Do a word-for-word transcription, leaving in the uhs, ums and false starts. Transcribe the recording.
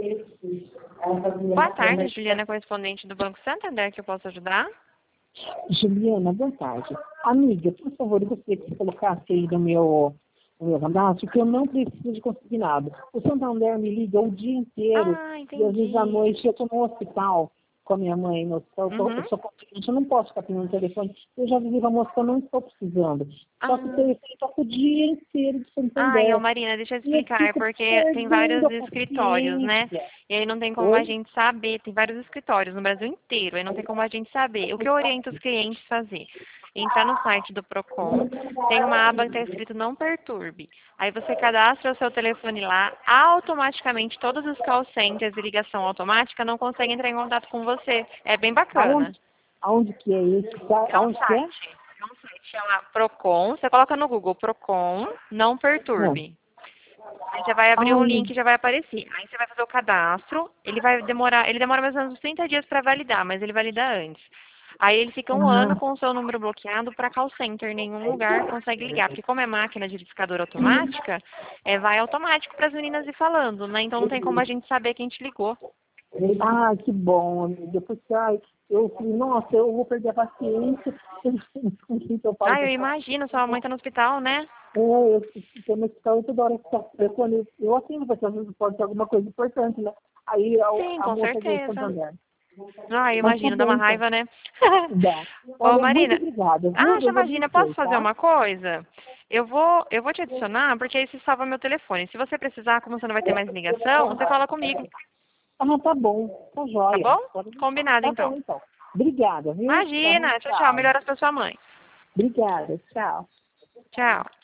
Boa tarde, Juliana, correspondente do Banco Santander, que eu posso ajudar? Juliana, boa tarde. Amiga, por favor, eu gostaria que você colocasse aí no meu, no meu cadastro que eu não preciso de consignado. O Santander me liga o dia inteiro Ah, e às vezes à entendi. noite eu estou no hospital com a minha mãe no hospital, eu, tô, Uhum. eu sou contingente, eu não posso ficar pedindo telefone. Eu já dizia pra moça que eu não estou precisando. Só que o Ah. telefone toca o dia inteiro de Ai, ô Santander. Marina, deixa eu E eu explicar, é fico porque tem perdendo vários a escritórios, né? paciência. E aí não tem como a Oi? gente saber, tem vários escritórios no Brasil inteiro, aí não tem como a gente saber. O que eu oriento os clientes a fazer? Entrar no site do Procon, tem uma aba que está escrito não perturbe. Aí você cadastra o seu telefone lá, automaticamente todos os call centers e ligação automática não conseguem entrar em contato com você. É bem bacana. Aonde, aonde que é esse? Tá? É um Aonde que é? site, é um site, chama Procon, você coloca no Google Procon, não Não. perturbe. Aí você vai abrir um Ai, link e já vai aparecer. Aí você vai fazer o cadastro. Ele vai demorar, ele demora mais ou menos trinta dias para validar, mas ele valida antes. Aí ele fica um ano ah, com o seu número bloqueado para call center, nenhum lugar consegue ligar, porque como é máquina de discador automática, é, vai automático para as meninas ir falando, né? Então não tem como a gente saber quem te ligou. ah, que bom, amiga. Porque, ai, eu falei, nossa, eu vou perder a paciência. Eu não sei com quem que eu falo. Ah, eu imagino, sua mãe tá no hospital, né? É, eu estou no hospital toda hora que tá telefone. Eu eu atendo, porque às vezes pode ser alguma coisa importante, né? Aí a, Sim, a com moça do certeza. Santander. Ah, eu Mas tá imagino, dá bom, uma então. raiva, né? Dá. Ô, Olha, muito Marina, obrigada, viu? ah, já Deus imagina, posso abençoe, fazer tá? uma coisa? Eu vou, eu vou te adicionar, porque aí você salva meu telefone. Se você precisar, como você não vai ter mais ligação, você fala comigo, Ah, tá bom. Tá tá jóia. bom? Pode deixar. Combinado, Tá então. bom, então. Obrigada, viu? Tá, Imagina, tchau, tchau. tchau. Melhoras pra sua mãe. Obrigada, tchau. Tchau.